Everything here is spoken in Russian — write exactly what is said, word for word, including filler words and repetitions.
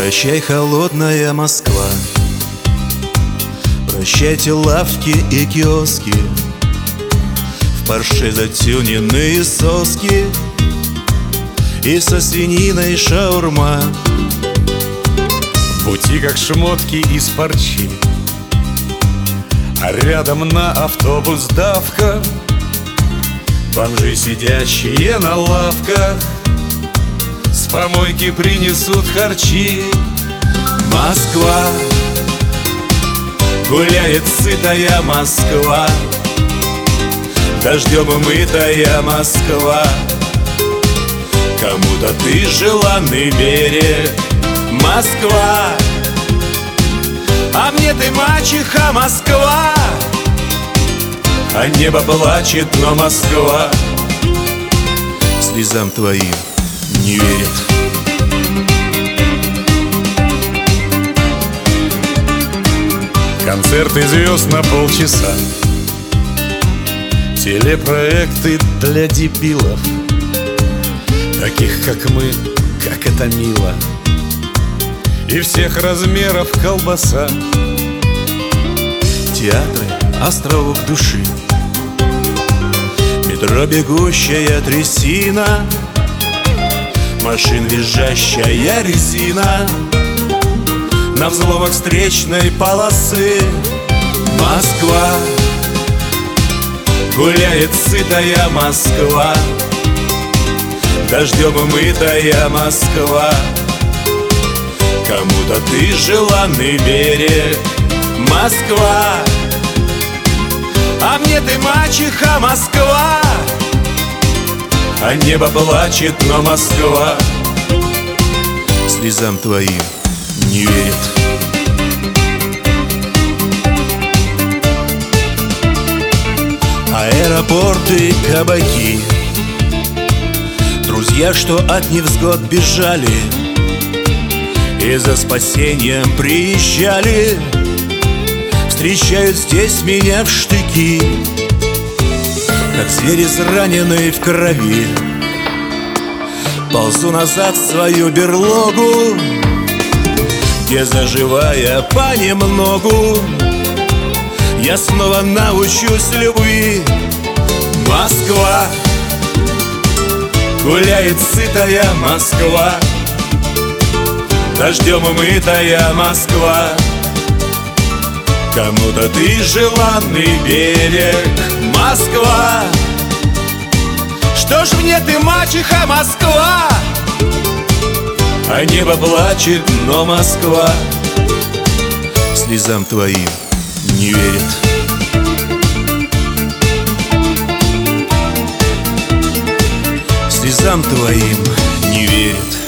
Прощай, холодная Москва, прощайте лавки и киоски, в парше затюненные соски и со свининой шаурма. В бутиках шмотки из парчи, а рядом на автобус давка. Бомжи, сидящие на лавках, с помойки принесут харчи. Москва, гуляет сытая Москва, дождем умытая Москва. Кому-то ты желанный берег, Москва, а мне ты мачеха, Москва. А небо плачет, но Москва слезам твоим не верит. Концерты звезд на полчаса, телепроекты для дебилов, таких как мы, как это мило, и всех размеров колбаса. Театры, островок души, метро, бегущая трясина, машин визжащая резина на взломах встречной полосы. Москва, гуляет сытая Москва, дождем умытая Москва. Кому-то ты желанный берег, Москва, а мне ты мачеха, Москва. А небо плачет, но Москва слезам твоим не верит. Аэропорты, кабаки, друзья, что от невзгод бежали и за спасением приезжали, встречают здесь меня в штыки, как зверь израненный в крови. Ползу назад в свою берлогу, где, заживая понемногу, я снова научусь любви. Москва, гуляет сытая Москва, дождем умытая Москва. Кому-то ты желанный берег, Москва. Что ж мне ты мачеха, Москва? А небо плачет, но Москва слезам твоим не верит. Слезам твоим не верит.